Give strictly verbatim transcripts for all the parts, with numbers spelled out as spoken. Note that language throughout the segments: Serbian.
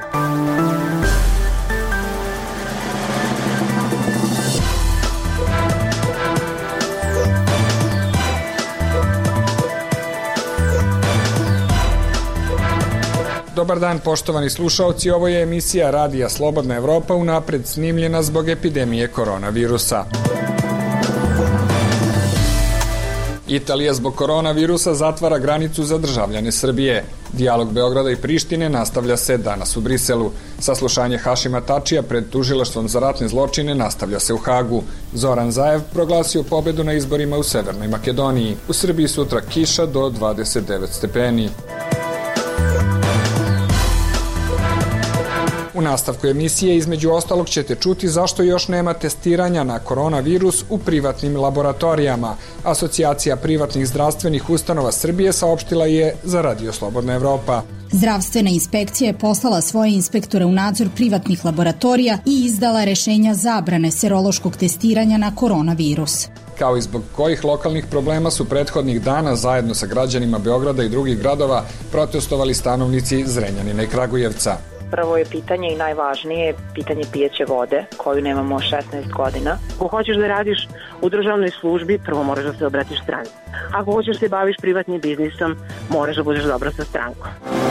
Dobar dan, poštovani slušaoci, ovo je emisija Radija Slobodna Evropa, unapred snimljena zbog epidemije koronavirusa. Italija zbog koronavirusa zatvara granicu za državljane Srbije. Dijalog Beograda i Prištine nastavlja se danas u Briselu. Saslušanje Hašima Tačija pred tužilaštvom za ratne zločine nastavlja se u Hagu. Zoran Zaev proglasio pobedu na izborima u Severnoj Makedoniji. U Srbiji sutra kiša do dvadeset devet stepeni. U nastavku emisije između ostalog ćete čuti zašto još nema testiranja na koronavirus u privatnim laboratorijama. Asocijacija privatnih zdravstvenih ustanova Srbije saopštila je za Radio Slobodna Evropa. Zdravstvena inspekcija je poslala svoje inspektore u nadzor privatnih laboratorija i izdala rešenja zabrane serološkog testiranja na koronavirus. Kao i zbog kojih lokalnih problema su prethodnih dana zajedno sa građanima Beograda i drugih gradova protestovali stanovnici Zrenjanina i Kragujevca. Prvo je pitanje i najvažnije pitanje pijeće vode, koju nemamo šesnaest godina. Ako hoćeš da radiš u državnoj službi, prvo moraš da se obratiš stranci. Ako hoćeš da se baviš privatnim biznisom, moraš da budeš dobro sa strankom.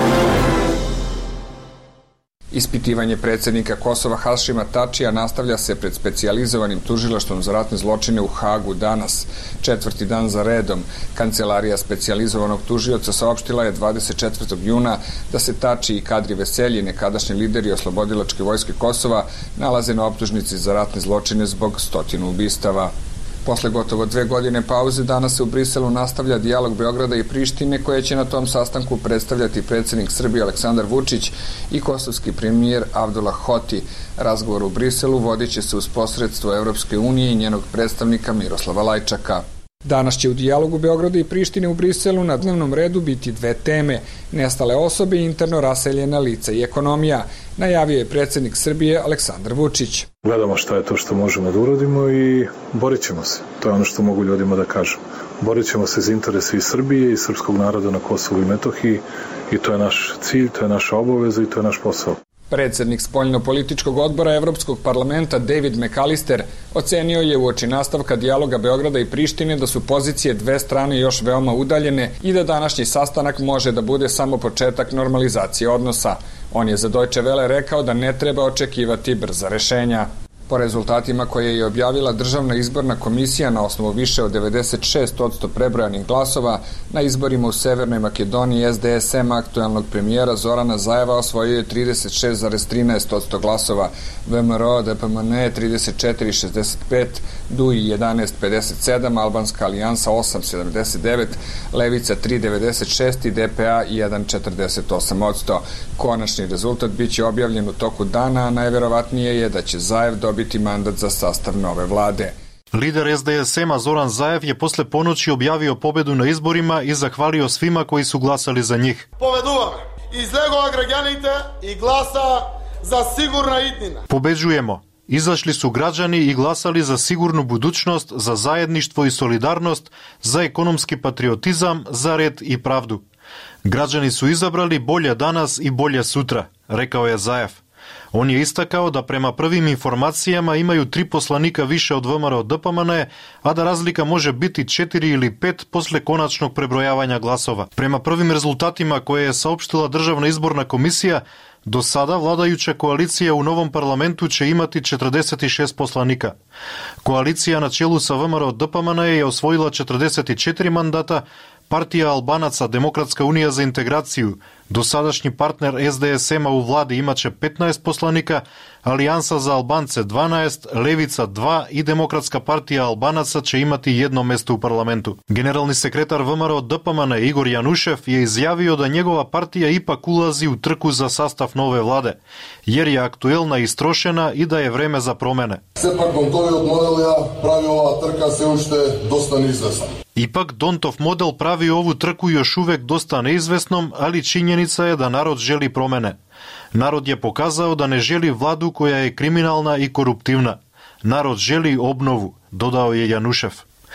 Ispitivanje predsjednika Kosova Hašima Tačija nastavlja se pred specijalizovanim tužilaštvom za ratne zločine u Hagu danas, četvrti dan za redom. Kancelarija specijalizovanog tužioca saopštila je dvadeset četvrtog juna da se Tači i Kadri Veselji, nekadašnji lideri oslobodilačke vojske Kosova, nalaze na optužnici za ratne zločine zbog stotinu ubistava. Posle gotovo dve godine pauze danas se u Briselu nastavlja dijalog Beograda i Prištine koje će na tom sastanku predstavljati predsjednik Srbije Aleksandar Vučić i kosovski premijer Avdullah Hoti. Razgovor u Briselu vodit će se uz posredstvo Evropske unije i njenog predstavnika Miroslava Lajčaka. Danas će u dijalogu Beograda i Prištine u Briselu na dnevnom redu biti dve teme: nestale osobe i interno raseljena lica i ekonomija, najavio je predsjednik Srbije Aleksandar Vučić. Gledamo šta je to što možemo da uradimo i borit ćemo se. To je ono što mogu ljudima da kažem. Borit ćemo se za interese i Srbije i srpskog naroda na Kosovu i Metohiji i to je naš cilj, to je naša obaveza i to je naš posao. Predsjednik spoljnopolitičkog odbora Evropskog parlamenta David McAllister ocenio je uoči nastavka dijaloga Beograda i Prištine da su pozicije dve strane još veoma udaljene i da današnji sastanak može da bude samo početak normalizacije odnosa. On je za Deutsche Welle rekao da ne treba očekivati brza rešenja. Po rezultatima koje je objavila Državna izborna komisija na osnovu više od devedeset šest posto prebrojanih glasova, na izborima u Severnoj Makedoniji S D S M aktuelnog premijera Zorana Zaeva osvojio je trideset šest zarez trinaest posto glasova, V M R O D P M N trideset četiri zarez šezdeset pet, D U I jedanaest zarez pedeset sedam, Albanska alijansa osam zarez sedamdeset devet, Levica tri zarez devedeset šest i D P A jedan zarez četrdeset osam posto. Konačni rezultat biće objavljen u toku dana, a najverovatnije je da će Zaev dobiti biti mandat za sastav nove vlade. Lider S D S M-a Zoran Zaev je posle ponoći objavio pobedu na izborima i zahvalio svima koji su glasali za njih. Poveduvаме iz legova građanite i glasa za sigurna idnina. Pobeđujemo. Izašli su građani i glasali za sigurnu budućnost, za zajedništvo i solidarnost, za ekonomski patriotizam, za red i pravdu. Građani su izabrali bolje danas i bolje sutra, rekao je Zaev. On je istakao da prema prvim informacijama imaju tri poslanika više od V M R O D P M N, a da razlika može biti četiri ili pet posle konačnog prebrojavanja glasova. Prema prvim rezultatima koje je saopštila Državna izborna komisija, do sada vladajuća koalicija u novom parlamentu će imati četrdeset šest poslanika. Koalicija na čelu sa V M R O D P M N je osvojila četrdeset četiri mandata, Partija Albanaca Demokratska unija za integraciju, dosadašnji partner S D S M-a u vladi imaće petnaest poslanika, Alijansa za Albance dvanaest, Levica dva i Demokratska partija Albanaca će imati jedno mesto u parlamentu. Generalni sekretar V M R O D P M N Igor Janušev je izjavio da njegova partija ipak ulazi u trku za sastav nove vlade, jer je aktuelna i istrošena i da je vreme za promene. Sepak Dontovijog modela pravi ova trka se ušte dosta neizvesna. Ipak Dontov model pravi ovu trku još uvek dosta neizvesnom, ali činjenica je da narod želi promene. Narod je pokazao da ne želi vladu koja je kriminalna i koruptivna. Narod želi obnovu, dodao je Janušev.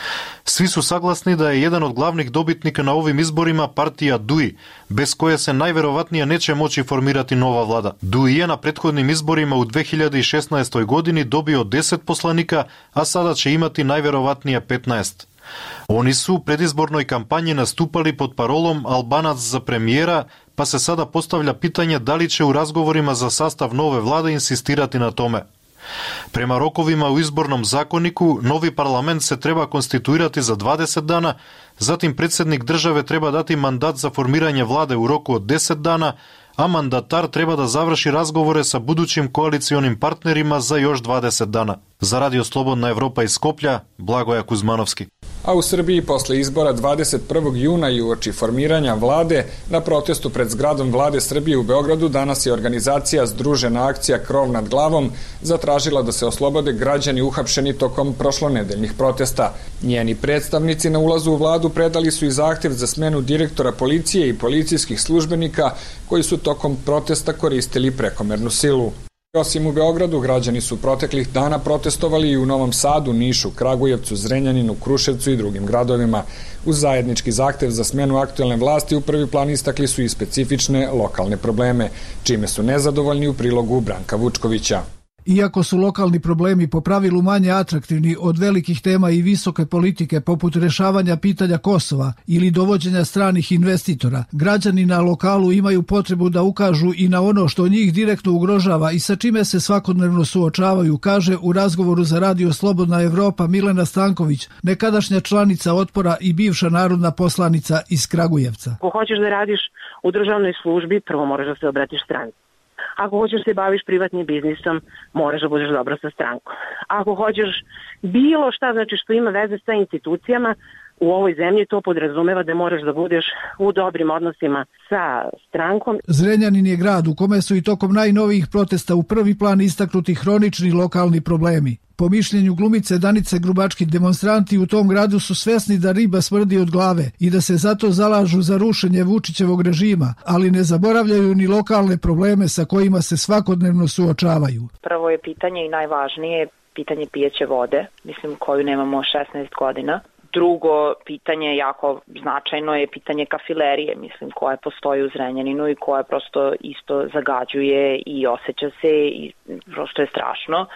Svi su saglasni da je jedan od glavnih dobitnika na ovim izborima partija D U I, bez koje se najverovatnije neće moći formirati nova vlada. D U I je na prethodnim izborima u dve hiljade šesnaestoj godini dobio deset poslanika, a sada će imati najverovatnije petnaest. Oni su u predizbornoj kampanji nastupali pod parolom Albanac za premijera, pa se sada postavlja pitanje da li će u razgovorima za sastav nove vlade insistirati na tome. Prema rokovima u izbornom zakoniku, novi parlament se treba konstituirati za dvadeset dana, zatim predsjednik države treba dati mandat za formiranje vlade u roku od deset dana, a mandatar treba da završi razgovore sa budućim koalicionim partnerima za još dvadeset dana. Za Radio Slobodna Evropa iz Skoplja, Blagoja Kuzmanovski. A u Srbiji posle izbora dvadeset prvog juna i uoči formiranja vlade, na protestu pred zgradom vlade Srbije u Beogradu danas je organizacija Združena akcija Krov nad glavom zatražila da se oslobode građani uhapšeni tokom prošlonedeljnih protesta. Njeni predstavnici na ulazu u vladu predali su i zahtev za smenu direktora policije i policijskih službenika koji su tokom protesta koristili prekomernu silu. Osim u Beogradu, građani su proteklih dana protestovali i u Novom Sadu, Nišu, Kragujevcu, Zrenjaninu, Kruševcu i drugim gradovima. Uz zajednički zahtev za smenu aktuelne vlasti u prvi plan istakli su i specifične lokalne probleme, čime su nezadovoljni u prilogu Branka Vučkovića. Iako su lokalni problemi po pravilu manje atraktivni od velikih tema i visoke politike poput rešavanja pitanja Kosova ili dovođenja stranih investitora, građani na lokalu imaju potrebu da ukažu i na ono što njih direktno ugrožava i sa čime se svakodnevno suočavaju, kaže u razgovoru za Radio Slobodna Evropa Milena Stanković, nekadašnja članica Otpora i bivša narodna poslanica iz Kragujevca. Ako hoćeš da radiš u državnoj službi, prvo moraš da se obratiš stranci. Ako hoćeš da se baviš privatnim biznisom, moraš da budeš dobro sa strankom. Ako hoćeš bilo šta, znači što ima veze sa institucijama, u ovoj zemlji to podrazumeva da moraš da budeš u dobrim odnosima sa strankom. Zrenjanin je grad u kome su i tokom najnovijih protesta u prvi plan istaknuti hronični lokalni problemi. Po mišljenju glumice Danice Grubački, demonstranti u tom gradu su svesni da riba smrdi od glave i da se zato zalažu za rušenje Vučićevog režima, ali ne zaboravljaju ni lokalne probleme sa kojima se svakodnevno suočavaju. Prvo je pitanje i najvažnije pitanje pijeće vode, mislim koju nemamo šesnaest godina. Drugo pitanje, jako značajno, je pitanje kafilerije, mislim, koja postoji u Zrenjaninu i koja prosto isto zagađuje i osjeća se i prosto je strašno.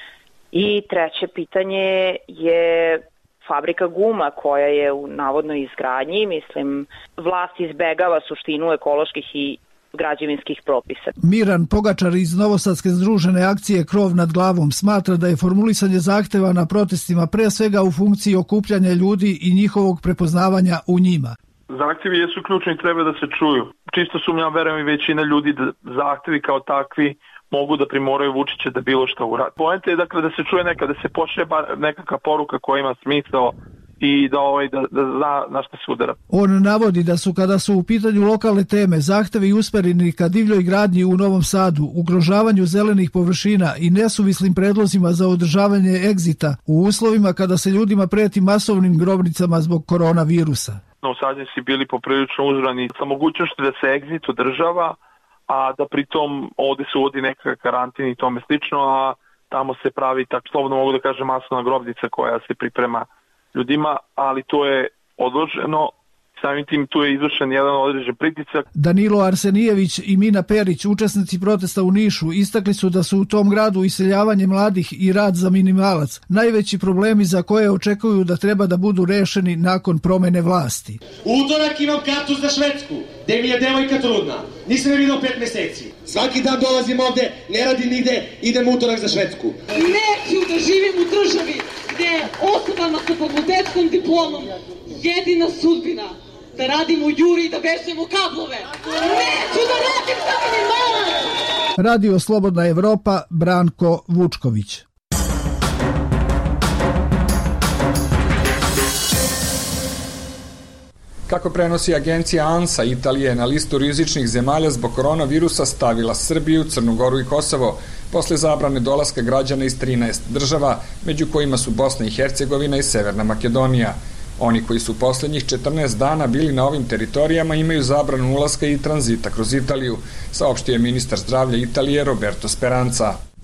I treće pitanje je fabrika guma koja je u navodnoj izgradnji, mislim, vlast izbegava suštinu ekoloških i građevinskih propisa. Miran Pogačar iz Novosadske združene akcije Krov nad glavom smatra da je formulisanje zahteva na protestima pre svega u funkciji okupljanja ljudi i njihovog prepoznavanja u njima. Zahtevi jesu ključni i treba da se čuju. Čisto sumnjam, verujem i većina ljudi da zahtevi kao takvi mogu da primoraju Vučića da bilo što uradi. Poenta je dakle da se čuje neka, da se počne nekakva poruka koja ima smisao i da, ovaj, da, da zna na što se udara. On navodi da su kada su u pitanju lokalne teme zahtevi usmereni ka divljoj gradnji u Novom Sadu, ugrožavanju zelenih površina i nesuvislim predlozima za održavanje egzita u uslovima kada se ljudima preti masovnim grobnicama zbog koronavirusa. Novosađenci bili poprilično uzrani sa mogućnošću da se egzit održava, a da pritom ovde se uvodi neka karantin i tome slično, a tamo se pravi, tako slobodno mogu da kažem, masovna grobnica koja se priprema ljudima, ali to je odloženo, samim tim tu je izvršen jedan određen pritisak. Danilo Arsenijević i Mina Perić, učesnici protesta u Nišu, istakli su da su u tom gradu iseljavanje mladih i rad za minimalac najveći problemi za koje očekuju da treba da budu rešeni nakon promene vlasti. U utorak imam kartu za Švedsku, gde mi je devojka trudna. Nisam je vidio pet meseci. Svaki dan dolazim ovde, ne radim nigde, idem utorak za Švedsku. Neću da živim u državi gde osobama sa fakultetskom diplomom jedina sudbina da radim u Juri i da vežemo kablove. Neću da radim za minimalac! Radio Slobodna Evropa, Branko Vučković. Kako prenosi agencija ANSA, Italija je na listu rizičnih zemalja zbog koronavirusa stavila Srbiju, Crnu Goru i Kosovo, posle zabrane dolaska građana iz trinaest država, među kojima su Bosna i Hercegovina i Severna Makedonija. Oni koji su poslednjih četrnaest dana bili na ovim teritorijama imaju zabranu ulaska i tranzita kroz Italiju, saopštio je ministar zdravlja Italije Roberto Speranza.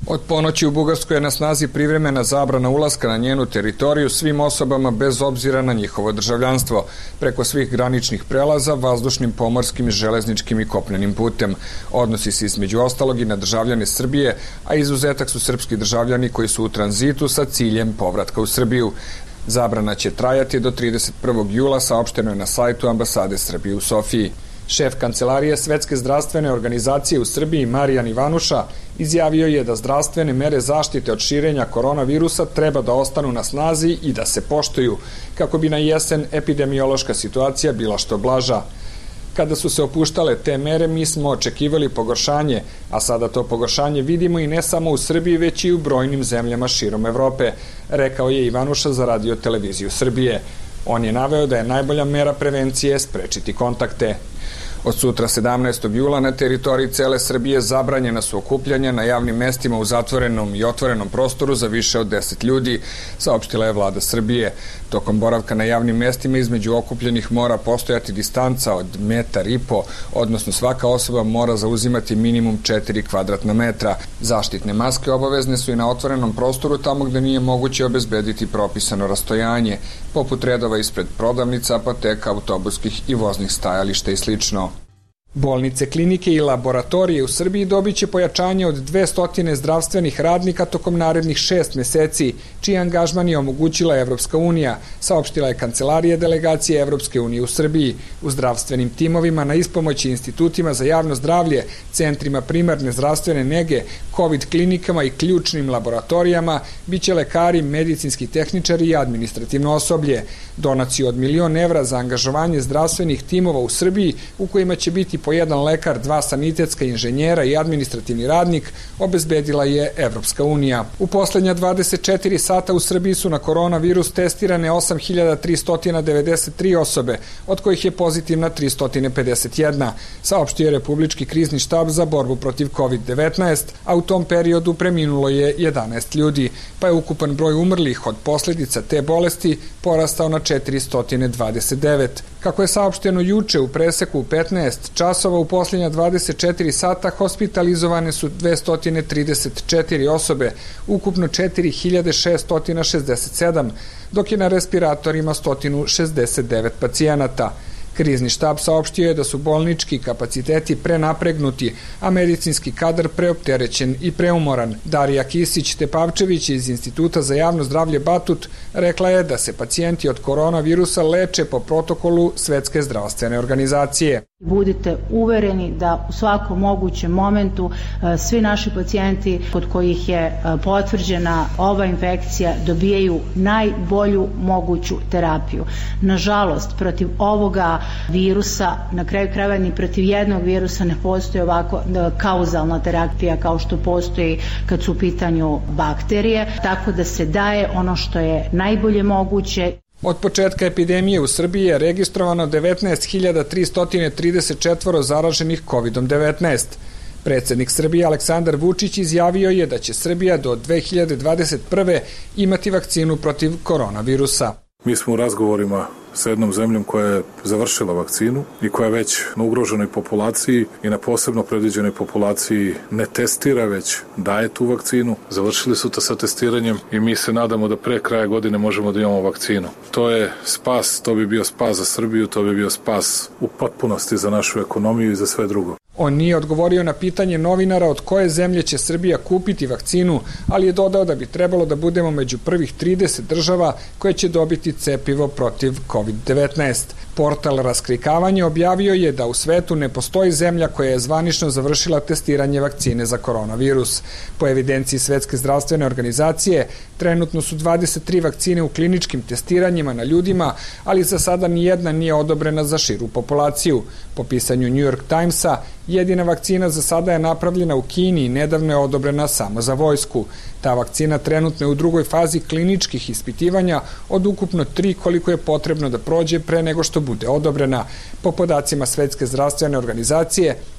Od ponoći u Bugarskoj je na snazi privremena zabrana ulaska na njenu teritoriju svim osobama bez obzira na njihovo državljanstvo, preko svih graničnih prelaza, vazdušnim, pomorskim, železničkim i kopnenim putem. Odnosi se između ostalog i na državljane Srbije, a izuzetak su srpski državljani koji su u tranzitu sa ciljem povratka u Srbiju. Zabrana će trajati do trideset prvog jula, saopšteno je na sajtu ambasade Srbije u Sofiji. Šef Kancelarije Svetske zdravstvene organizacije u Srbiji Marijan Ivanuša izjavio je da zdravstvene mere zaštite od širenja koronavirusa treba da ostanu na snazi i da se poštuju, kako bi na jesen epidemiološka situacija bila što blaža. Kada su se opuštale te mere, mi smo očekivali pogoršanje, a sada to pogoršanje vidimo i ne samo u Srbiji, već i u brojnim zemljama širom Evrope, rekao je Ivanuša za Radio televiziju Srbije. On je naveo da je najbolja mera prevencije sprečiti kontakte. Od sutra sedamnaestog jula na teritoriji cele Srbije zabranjena su okupljanja na javnim mestima u zatvorenom i otvorenom prostoru za više od deset ljudi, saopštila je vlada Srbije. Tokom boravka na javnim mestima između okupljenih mora postojati distanca od metar i po, odnosno svaka osoba mora zauzimati minimum četiri kvadratna metra. Zaštitne maske obavezne su i na otvorenom prostoru tamo gde nije moguće obezbediti propisano rastojanje, poput redova ispred prodavnica, apoteka, autobuskih i voznih stajališta i slično. Bolnice, klinike i laboratorije u Srbiji dobit će pojačanje od dvesta zdravstvenih radnika tokom narednih šest meseci, čiji angažman je omogućila Evropska unija, saopštila je Kancelarija delegacije Evropske unije u Srbiji. U zdravstvenim timovima na ispomoći institutima za javno zdravlje, centrima primarne zdravstvene nege, COVID klinikama i ključnim laboratorijama biće lekari, medicinski tehničari i administrativno osoblje. Donaciju od milion evra za angažovanje zdravstvenih timova u Srbiji, u kojima će biti po jedan lekar, dva sanitetska inženjera i administrativni radnik, obezbedila je Evropska unija. U poslednja dvadeset četiri sata u Srbiji su na koronavirus testirane osam hiljada tristo devedeset tri osobe, od kojih je pozitivna tristo pedeset jedna, saopštio je Republički krizni štab za borbu protiv kovid devetnaest, a u tom periodu preminulo je jedanaest ljudi, pa je ukupan broj umrlih od posledica te bolesti porastao na četiristo dvadeset devet. Kako je saopšteno juče u preseku u petnaest časova, u posljednja dvadeset četiri sata hospitalizovane su dvesta trideset četiri osobe, ukupno četiri hiljade šeststo šezdeset sedam, dok je na respiratorima sto šezdeset devet pacijenata. Krizni štab saopštio je da su bolnički kapaciteti prenapregnuti, a medicinski kadar preopterećen i preumoran. Darija Kisić-Tepavčević iz Instituta za javno zdravlje Batut rekla je da se pacijenti od koronavirusa leče po protokolu Svetske zdravstvene organizacije. Budite uvereni da u svakom mogućem momentu svi naši pacijenti kod kojih je potvrđena ova infekcija dobijaju najbolju moguću terapiju. Nažalost, protiv ovoga virusa, na kraju krajeva ni protiv jednog virusa ne postoji ovako kauzalna terapija kao što postoji kad su u pitanju bakterije, tako da se daje ono što je najbolje moguće. Od početka epidemije u Srbiji je registrovano devetnaest hiljada tristo trideset četiri zaraženih kovid devetnaest. Predsednik Srbije Aleksandar Vučić izjavio je da će Srbija do dve hiljade dvadeset prve imati vakcinu protiv koronavirusa. Mi smo u razgovorima sa jednom zemljom koja je završila vakcinu i koja već na ugroženoj populaciji i na posebno predviđenoj populaciji ne testira, već daje tu vakcinu. Završili su to sa testiranjem i mi se nadamo da pre kraja godine možemo da imamo vakcinu. To je spas, to bi bio spas za Srbiju, to bi bio spas u potpunosti za našu ekonomiju i za sve drugo. On nije odgovorio na pitanje novinara od koje zemlje će Srbija kupiti vakcinu, ali je dodao da bi trebalo da budemo među prvih trideset država koje će dobiti cepivo protiv kovid devetnaest. Portal Raskrikavanje objavio je da u svetu ne postoji zemlja koja je zvanično završila testiranje vakcine za koronavirus. Po evidenciji Svetske zdravstvene organizacije, trenutno su dvadeset tri vakcine u kliničkim testiranjima na ljudima, ali za sada nijedna nije odobrena za širu populaciju. Po pisanju New York Timesa, jedina vakcina za sada je napravljena u Kini i nedavno je odobrena samo za vojsku. Ta vakcina trenutno je u drugoj fazi kliničkih ispitivanja od ukupno tri koliko je potrebno da prođe pre nego što bude odobrena. Po podacima Svetske zdravstvene organizacije,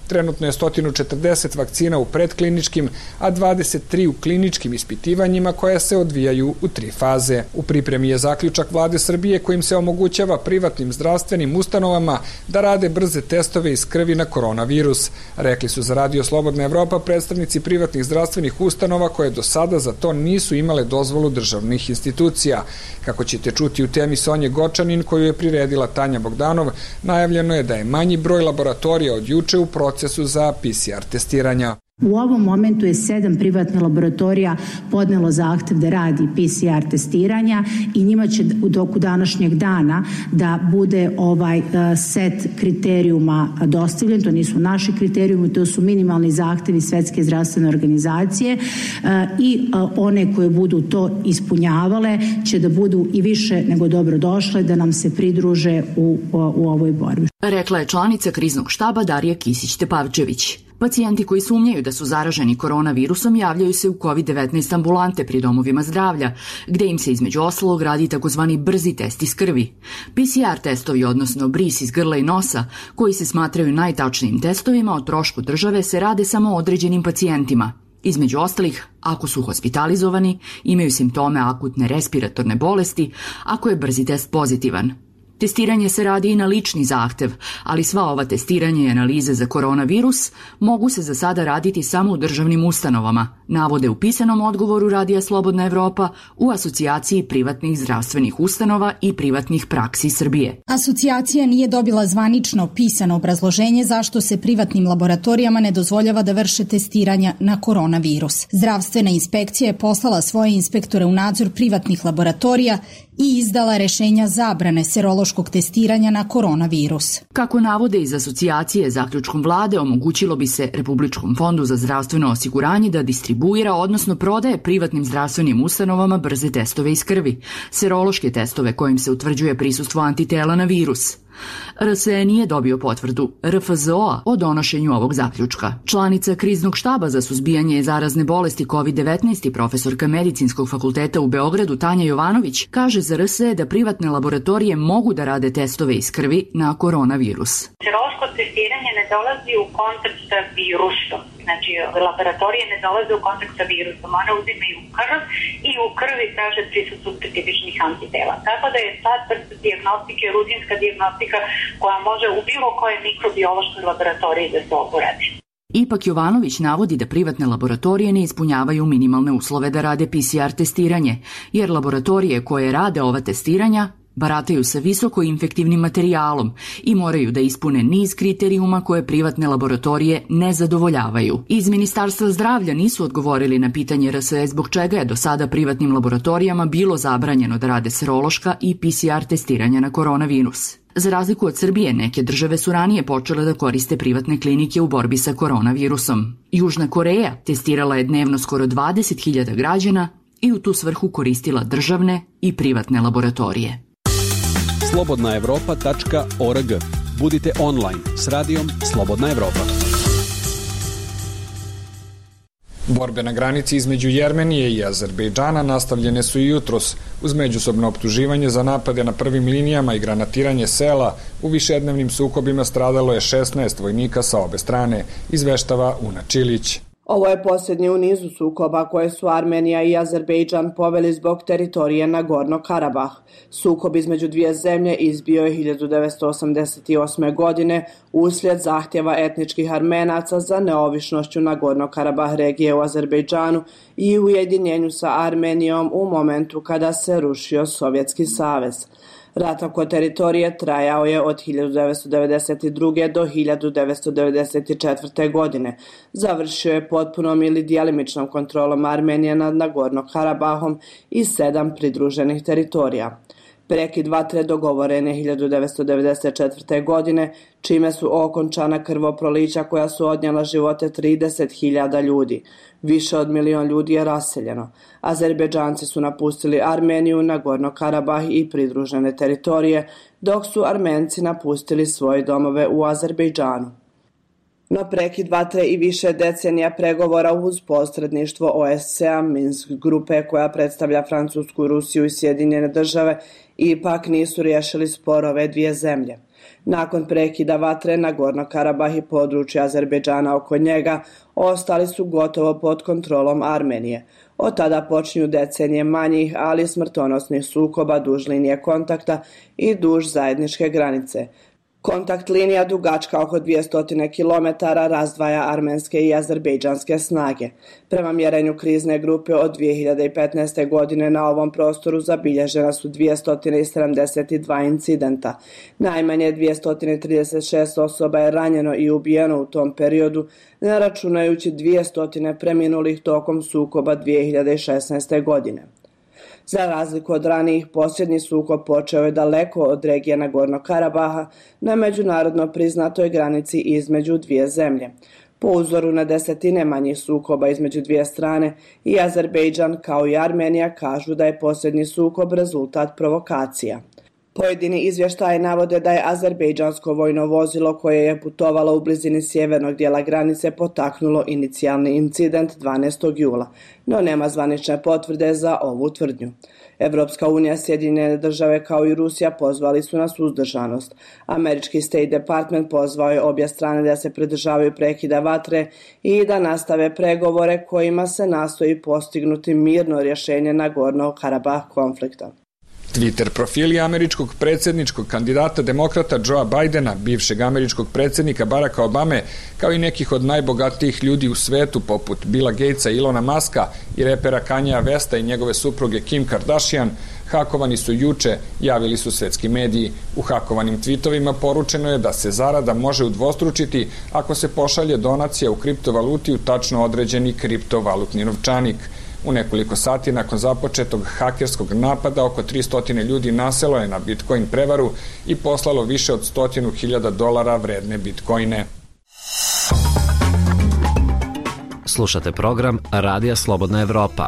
Trenutno je sto četrdeset vakcina u predkliničkim, a dvadeset tri u kliničkim ispitivanjima koja se odvijaju u tri faze. U pripremi je zaključak Vlade Srbije kojim se omogućava privatnim zdravstvenim ustanovama da rade brze testove iz krvi na koronavirus. Rekli su za Radio Slobodna Evropa predstavnici privatnih zdravstvenih ustanova koje do sada za to nisu imale dozvolu državnih institucija. Kako ćete čuti u temi Sonje Gočanin koju je priredila Tanja Bogdanov, najavljeno je da je manji broj laboratorija od juče u procesu za P C R testiranja. U ovom momentu je sedam privatnih laboratorija podnelo zahtev da radi P C R testiranja i njima će u toku današnjeg dana da bude ovaj set kriterijuma dostavljen. To nisu naši kriterijumi, to su minimalni zahtevi Svetske zdravstvene organizacije i one koje budu to ispunjavale će da budu i više nego dobro došle da nam se pridruže u, u ovoj borbi. Rekla je članica kriznog štaba Darija Kisić-Tepavčević. Pacijenti koji sumnjaju da su zaraženi koronavirusom javljaju se u kovid devetnaest ambulante pri domovima zdravlja, gde im se između ostalog radi takozvani brzi test iz krvi. P C R testovi, odnosno bris iz grla i nosa, koji se smatraju najtačnijim testovima o trošku države, se rade samo određenim pacijentima. Između ostalih, ako su hospitalizovani, imaju simptome akutne respiratorne bolesti, ako je brzi test pozitivan. Testiranje se radi i na lični zahtev, ali sva ova testiranja i analize za koronavirus mogu se za sada raditi samo u državnim ustanovama, navode u pisanom odgovoru Radija Slobodna Evropa u Asocijaciji privatnih zdravstvenih ustanova i privatnih praksi Srbije. Asocijacija nije dobila zvanično pisano obrazloženje zašto se privatnim laboratorijama ne dozvoljava da vrše testiranja na koronavirus. Zdravstvena inspekcija je poslala svoje inspektore u nadzor privatnih laboratorija i izdala rešenja zabrane serološkog testiranja na koronavirus. Kako navode iz asocijacije, zaključkom vlade omogućilo bi se Republičkom fondu za zdravstveno osiguranje da distribuira, odnosno prodaje privatnim zdravstvenim ustanovama brze testove iz krvi, serološke testove kojim se utvrđuje prisustvo antitela na virus. R S E nije dobio potvrdu R F Z O-a o donošenju ovog zaključka. Članica kriznog štaba za suzbijanje zarazne bolesti kovid devetnaest i profesorka Medicinskog fakulteta u Beogradu Tanja Jovanović kaže za R S E da privatne laboratorije mogu da rade testove iz krvi na koronavirus. Serološko testiranje ne dolazi u kontakt sa virusom. Znači, laboratorije ne dolaze u kontakt sa virusom. One uzimaju krv i u krvi traže prisustvo specifičnih antitela. Tako da je sad vrsta dijagnostike, rutinska dijagnostika koja može u bilo koje mikrobiološkoj laboratoriji da se oporedi. Ipak Jovanović navodi da privatne laboratorije ne ispunjavaju minimalne uslove da rade P C R testiranje, jer laboratorije koje rade ova testiranja barataju sa visoko infektivnim materijalom i moraju da ispune niz kriterijuma koje privatne laboratorije ne zadovoljavaju. Iz Ministarstva zdravlja nisu odgovorili na pitanje R S E zbog čega je do sada privatnim laboratorijama bilo zabranjeno da rade serološka i P C R testiranja na koronavirus. Za razliku od Srbije, neke države su ranije počele da koriste privatne klinike u borbi sa koronavirusom. Južna Koreja testirala je dnevno skoro dvadeset hiljada građana i u tu svrhu koristila državne i privatne laboratorije. slobodna evropa tačka org. Budite online s radijom Slobodna Evropa. Borbe na granici između Jermenije i Azerbejdžana nastavljene su i jutros. Uz međusobno optuživanje za napade na prvim linijama i granatiranje sela, u višednevnim sukobima stradalo je šesnaest vojnika sa obe strane, izveštava Una Čilić. Ovo je posljednji u nizu sukoba koje su Armenija i Azerbejdžan poveli zbog teritorije Nagorno Karabah. Sukob između dvije zemlje izbio je hiljadu devetsto osamdeset osme. godine uslijed zahtjeva etničkih Armenaca za neovisnošću Nagorno Karabah regije u Azerbejdžanu i ujedinjenju sa Armenijom u momentu kada se rušio Sovjetski savez. Rat oko teritorije trajao je od hiljadu devetsto devedeset druge. do hiljadu devetsto devedeset četvrte. godine. Završio je potpunom ili djelimičnom kontrolom Armenije nad Nagorno Karabahom i sedam pridruženih teritorija. Prekid vatre dogovoren je hiljadu devetsto devedeset četvrte. godine, čime su okončana krvoprolića koja su odnijela živote trideset hiljada ljudi. Više od milion ljudi je raseljeno. Azerbejdžanci su napustili Armeniju, Nagorno Karabah i pridružene teritorije, dok su Armenci napustili svoje domove u Azerbejdžanu. No prekid vatre i više decenija pregovora uz posredništvo O S C E-a, Minsk grupe koja predstavlja Francusku, Rusiju i Sjedinjene države, ipak nisu riješili sporove dvije zemlje. Nakon prekida vatre na Gorno Karabah i područje Azerbejdžana oko njega, ostali su gotovo pod kontrolom Armenije. Od tada počinju decenije manjih, ali smrtonosnih sukoba duž linije kontakta i duž zajedničke granice. Kontakt linija dugačka oko dvjesto kilometara razdvaja armenske i azerbejdžanske snage. Prema mjerenju krizne grupe od dvije hiljade petnaeste. godine na ovom prostoru zabilježena su dvjesto sedamdeset dva incidenta. Najmanje dvjesto trideset šest osoba je ranjeno i ubijeno u tom periodu, ne računajući dvjesto preminulih tokom sukoba dvije hiljade šesnaeste. godine. Za razliku od ranijih, posljednji sukob počeo je daleko od regije Nagorno Karabaha na međunarodno priznatoj granici između dvije zemlje. Po uzoru na desetine manjih sukoba između dvije strane, i Azerbejdžan kao i Armenija kažu da je posljednji sukob rezultat provokacija. Pojedini izvještaji navode da je azerbejdžansko vojno vozilo koje je putovalo u blizini sjevernog dijela granice potaknulo inicijalni incident dvanaestog jula, no nema zvanične potvrde za ovu tvrdnju. Evropska unija, Sjedinjene države kao i Rusija pozvali su na suzdržanost. Američki State Department pozvao je obje strane da se pridržavaju prekida vatre i da nastave pregovore kojima se nastoji postignuti mirno rješenje Nagorno Karabah konflikta. Twitter profili američkog predsjedničkog kandidata demokrata Joea Bidena, bivšeg američkog predsjednika Baracka Obame, kao i nekih od najbogatijih ljudi u svetu poput Billa Gatesa, Ilona Muska i repera Kanyea Westa i njegove supruge Kim Kardashian, hakovani su juče, javili su svetski mediji. U hakovanim tweetovima poručeno je da se zarada može udvostručiti ako se pošalje donacija u kriptovaluti u tačno određeni kriptovalutni novčanik. U nekoliko sati nakon započetog hakerskog napada oko tristo ljudi naselo je na Bitcoin prevaru i poslalo više od stotinu hiljada dolara vredne Bitcoine. Slušate program Radija Slobodna Evropa.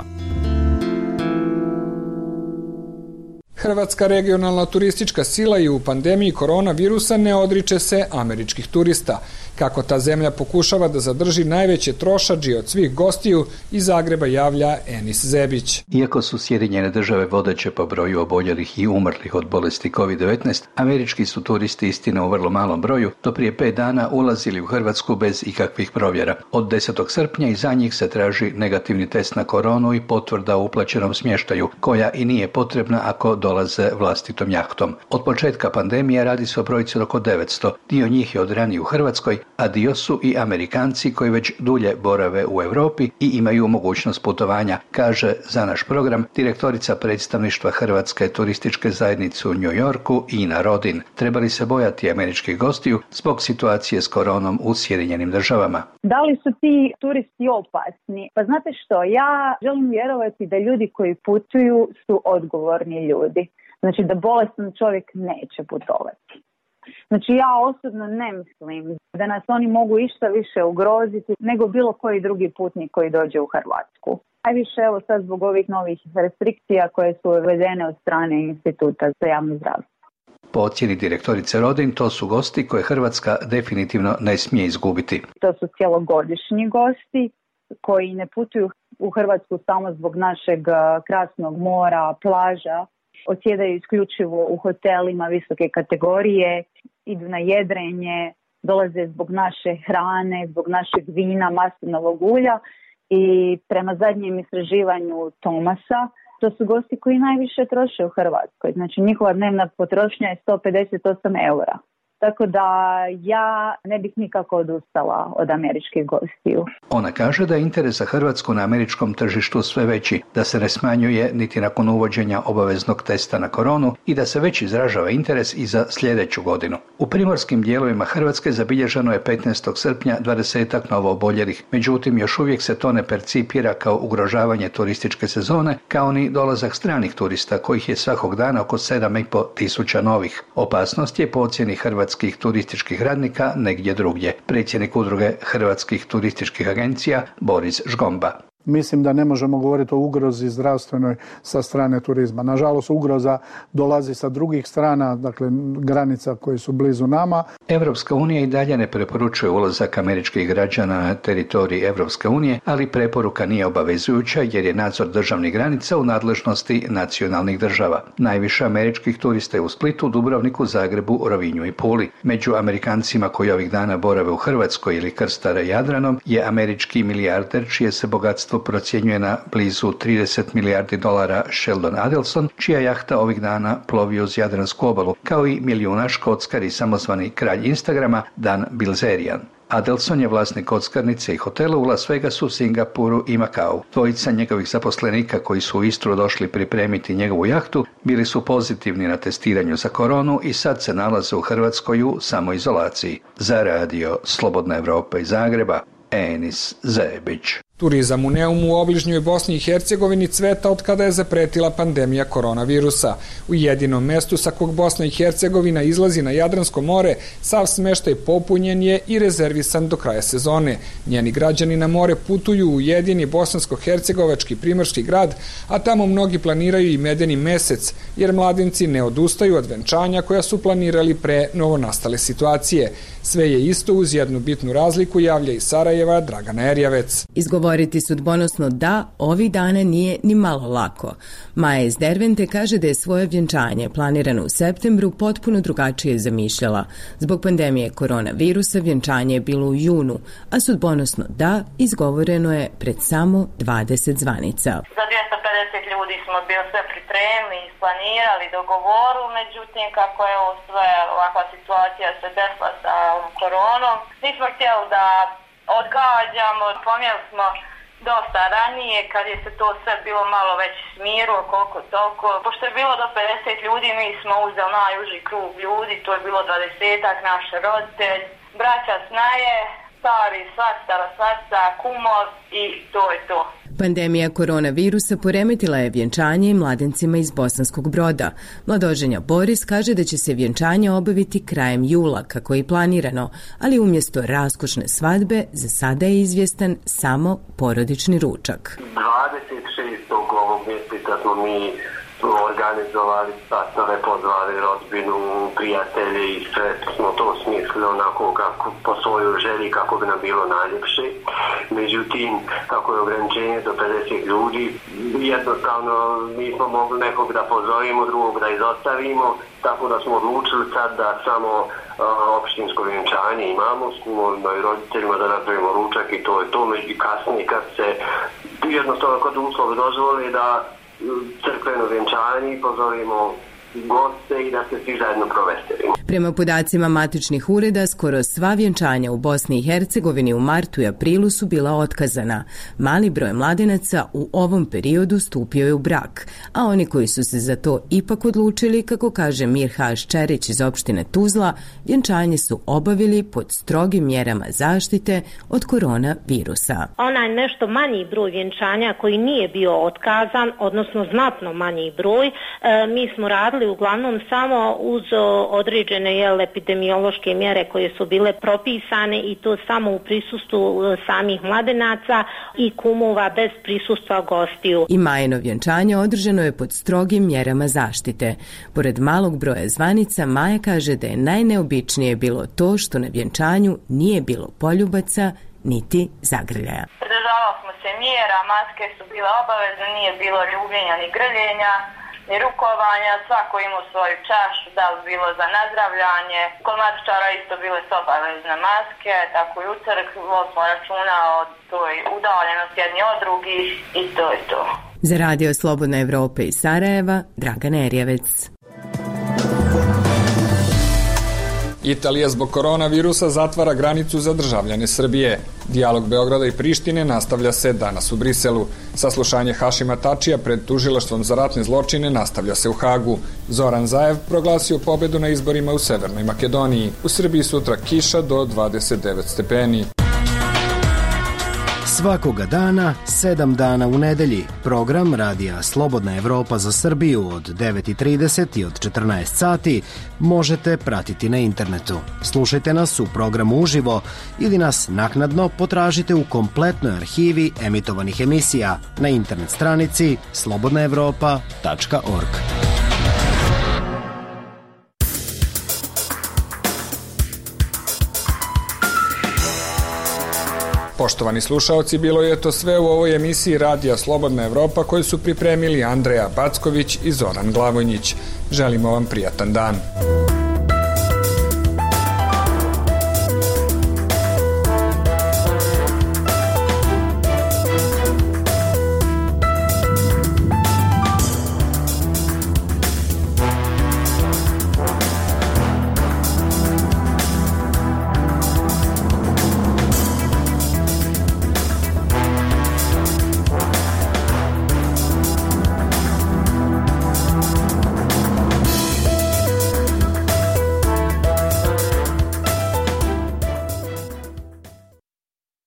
Hrvatska regionalna turistička sila i u pandemiji koronavirusa ne odriče se američkih turista. Kako ta zemlja pokušava da zadrži najveće trošadžije od svih gostiju, iz Zagreba javlja Enis Zebić. Iako su Sjedinjene države vodeće po broju oboljelih i umrlih od bolesti kovid devetnaest, američki su turisti, istina u vrlo malom broju, do prije pet dana ulazili u Hrvatsku bez ikakvih provjera. Od desetog srpnja i za njih se traži negativni test na koronu i potvrda o uplaćenom smještaju, koja i nije potrebna ako dolaze vlastitom jahtom. Od početka pandemije radi se o brojci oko devetsto, dio njih je od ranije u Hrvatskoj, a dio su i Amerikanci koji već dulje borave u Europi i imaju mogućnost putovanja, kaže za naš program direktorica predstavništva Hrvatske turističke zajednice u New Yorku Ina Rodin. Treba li se bojati američkih gostiju zbog situacije s koronom u Sjedinjenim državama? Da li su ti turisti opasni? Pa znate što, ja želim vjerovati da ljudi koji putuju su odgovorni ljudi. Znači da bolestan čovjek neće putovati. Znači ja osobno ne mislim da nas oni mogu išta više ugroziti nego bilo koji drugi putnik koji dođe u Hrvatsku. Najviše evo sad zbog ovih novih restrikcija koje su uvedene od strane Instituta za javno zdravstvo. Po ocjeni direktorice Rodin, to su gosti koje Hrvatska definitivno ne smije izgubiti. To su cjelogodišnji gosti koji ne putuju u Hrvatsku samo zbog našeg krasnog mora, plaža, odsjedaju isključivo u hotelima visoke kategorije, idu na jedrenje, dolaze zbog naše hrane, zbog našeg vina, maslinovog ulja i prema zadnjem istraživanju Thomasa, to su gosti koji najviše troše u Hrvatskoj. Znači njihova dnevna potrošnja je sto pedeset osam eura. Tako da ja ne bih nikako odustala od američkih gostiju. Ona kaže da je interes za Hrvatsku na američkom tržištu sve veći, da se ne smanjuje niti nakon uvođenja obaveznog testa na koronu i da se već izražava interes i za sljedeću godinu. U primorskim dijelovima Hrvatske zabilježeno je petnaestog srpnja dvadesetak novo oboljelih, međutim još uvijek se to ne percipira kao ugrožavanje turističke sezone, kao ni dolazak stranih turista kojih je svakog dana oko sedam i pol tisuća novih. Opasnost je po ocjeni Hrvatske hrvatskih turističkih radnika negdje drugdje. Predsjednik udruge hrvatskih turističkih agencija Boris Žgomba. mislim da ne možemo govoriti o ugrozi zdravstvenoj sa strane turizma. Nažalost, ugroza dolazi sa drugih strana, dakle granica koje su blizu nama. Evropska unija i dalje ne preporučuje ulazak američkih građana na teritoriji Evropske unije, ali preporuka nije obavezujuća jer je nadzor državnih granica u nadležnosti nacionalnih država. Najviše američkih turista je u Splitu, Dubrovniku, Zagrebu, Rovinju i Puli. Među Amerikancima koji ovih dana borave u Hrvatskoj ili krstare Jadranom je američki milijarder čije se bogatstvo procjenjuje na blizu trideset milijardi dolara Sheldon Adelson, čija jahta ovih dana plovi uz Jadransku obalu, kao i milijunaš kockar i samozvani kralj Instagrama Dan Bilzerian. Adelson je vlasnik kockarnice i hotela u Las Vegasu, Singapuru i Makau. Dvojica njegovih zaposlenika koji su u Istru došli pripremiti njegovu jahtu bili su pozitivni na testiranju za koronu i sad se nalaze u Hrvatskoj u samoizolaciji. Za radio Slobodna Evropa iz Zagreba, Enis Zebić. Turizam u Neumu u obližnjoj Bosni i Hercegovini cveta od kada je zapretila pandemija koronavirusa. U jedinom mestu sa kog Bosna i Hercegovina izlazi na Jadransko more, sav smeštaj popunjen je i rezervisan do kraja sezone. Njeni građani na more putuju u jedini bosansko-hercegovački primorski grad, a tamo mnogi planiraju i medeni mesec, jer mladenci ne odustaju od venčanja koja su planirali pre novonastale situacije. Sve je isto uz jednu bitnu razliku, javlja iz Sarajeva Dragana Erjavec. Izgovoriti sudbonosno da ovih dana nije ni malo lako. Maja iz Dervente kaže da je svoje vjenčanje planirano u septembru potpuno drugačije zamišljala. Zbog pandemije koronavirusa vjenčanje je bilo u junu, a sudbonosno da izgovoreno je pred samo dvadeset zvanica. Za dvjesto pedeset ljudi smo bili sve pripremili, isplanirali, dogovorili, međutim kako je ovo sve ovakva situacija se desila sa koronom, nismo htjeli da odgađamo, pomijeli smo dosta ranije kad je se to sve bilo malo već smirilo, koliko toliko. Pošto je bilo do pedeset ljudi, mi smo uzeli najuži krug ljudi, to je bilo dvadesetak, naš roditelj, braća snaje, stari, svastara, svasta, kumov i to je to. Pandemija koronavirusa poremetila je vjenčanje mladencima iz Bosanskog Broda. Mladoženja Boris kaže da će se vjenčanje obaviti krajem jula, kako je planirano, ali umjesto raskošne svadbe za sada je izvjestan samo porodični ručak. dvadeset šestog ovog mjeseca smo mi organizovali sastave, pozvali rodbinu, prijatelje i sve smo to smislili onako kako, po svojoj želji kako bi nam bilo najljepše. Međutim, kako je ograničenje do pedeset ljudi, jednostavno nismo mogli nekog da pozovimo, drugog da izostavimo, tako da smo odlučili sad da samo uh, opštinsko vjenčanje imamo, smo i roditeljima da napravimo ručak i to je to. Među kasnije kad se jednostavno kod uslovi dozvoli da crkveno vjenčanje i pozovimo goste i da se svi zajedno proveselimo. Prema podacima matičnih ureda, skoro sva vjenčanja u Bosni i Hercegovini u martu i aprilu su bila otkazana. Mali broj mladenaca u ovom periodu stupio je u brak, a oni koji su se za to ipak odlučili, kako kaže Mirha Ščerić iz opštine Tuzla, vjenčanje su obavili pod strogim mjerama zaštite od koronavirusa. Onaj nešto manji broj vjenčanja koji nije bio otkazan, odnosno znatno manji broj, e, mi smo radili uglavnom samo uz određene jel, epidemiološke mjere koje su bile propisane i to samo u prisustvu samih mladenaca i kumova bez prisustva gostiju. I Majino vjenčanje održano je pod strogim mjerama zaštite. Pored malog broja zvanica, Maja kaže da je najneobičnije bilo to što na vjenčanju nije bilo poljubaca niti zagrljaja. Pridržavali smo se mjera, maske su bile obavezne, nije bilo ljubljenja ni grljenja, ni rukovanja, svako imao svoju čašu, da li bilo za nazdravljanje. Kod matičara isto bile su obavezne maske, tako i u crkvi smo računa od toj udaljenosti jedni od drugih i to je to. Za radio Slobodna Evropa iz Sarajeva, Dragana Erjavec. Italija zbog koronavirusa zatvara granicu za državljane Srbije. Dijalog Beograda i Prištine nastavlja se danas u Briselu. Saslušanje Hašima Tačija pred tužilaštvom za ratne zločine nastavlja se u Hagu. Zoran Zaev proglasio pobedu na izborima u Severnoj Makedoniji. U Srbiji sutra kiša do dvadeset devet stepeni. Svakoga dana, sedam dana u nedelji, program Radija Slobodna Evropa za Srbiju od devet i trideset i od četrnaest sati možete pratiti na internetu. Slušajte nas u programu uživo ili nas naknadno potražite u kompletnoj arhivi emitovanih emisija na internet stranici slobodna evropa tačka org. Poštovani slušaoci, bilo je to sve u ovoj emisiji Radija Slobodna Evropa koju su pripremili Andreja Backović i Zoran Glavonjić. Želimo vam prijatan dan.